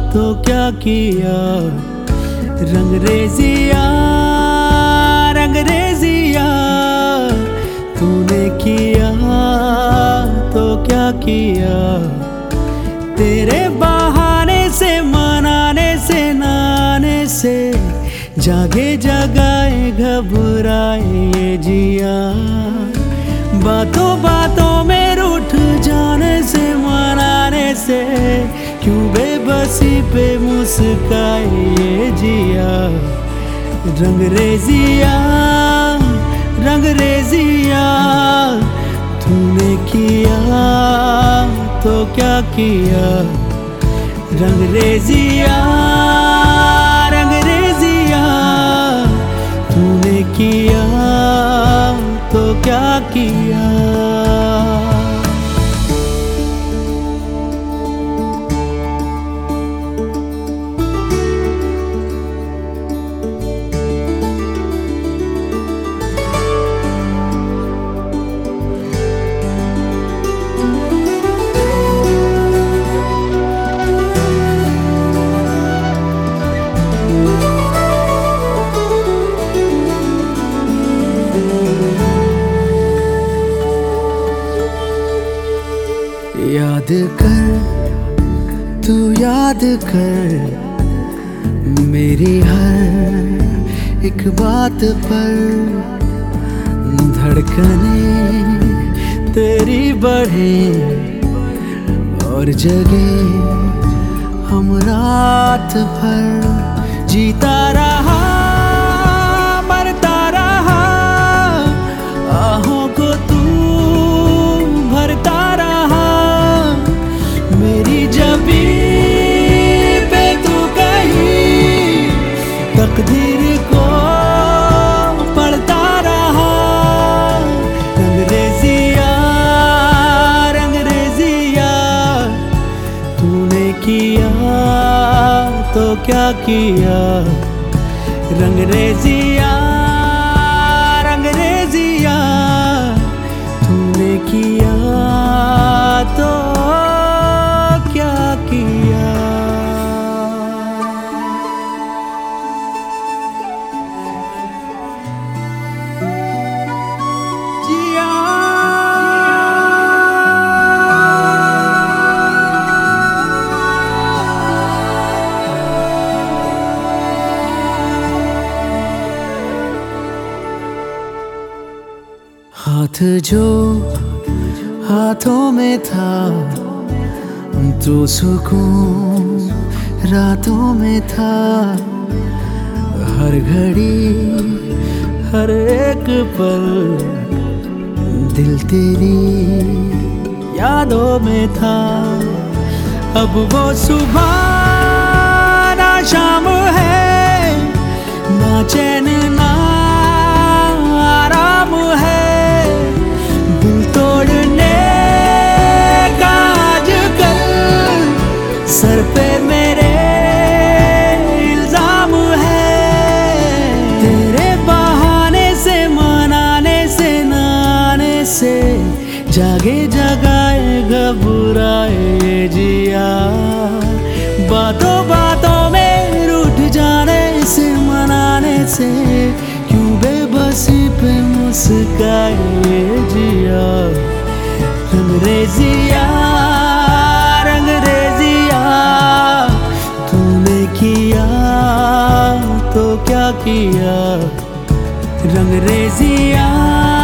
तो क्या किया। रंगरेजिया रंगरेजिया तूने किया तो क्या किया। तेरे बहाने से मनाने से नाने से जागे जगाए घबराए ये जिया। बातों बातों में रूठ जाने से मनाने से क्यों बेबसी पे मुस्काए ये जिया। रंगरेजिया रंगरेजिया तूने किया तो क्या किया। रंगरेजिया रंगरेजिया तूने किया तो क्या किया। याद कर तू याद कर मेरी हर एक बात पर। धड़कने तेरी बढ़े और जगे हम रात भर। जीता रहा मरता रहा आहों को तू भरता रहा। मेरी जबी पे तू कहीं तकदीर को पढ़ता रहा। रंगरेजिया रंगरेजिया तूने किया तो क्या किया। रंगरेजिया रंगरेजिया तूने किया तो क्या किया। जिया हाथ जो हाथों में था तो सुकून रातों में था। हर घड़ी हर एक पल दिल तेरी यादों में था। अब वो सुबह ना शाम है ना चैन ना आराम है। दिल तोड़ने का आजकल सर पे मेरे इल्जाम है। तेरे बहाने से मनाने से नाने से जागे जगाए घबराए जिया। बातों बातों में रूठ जाने से मनाने से क्यों बेबसी पे मुस्काए जिया। रंगरेजिया रंगरेजिया तूने किया तो क्या किया। रंगरेजिया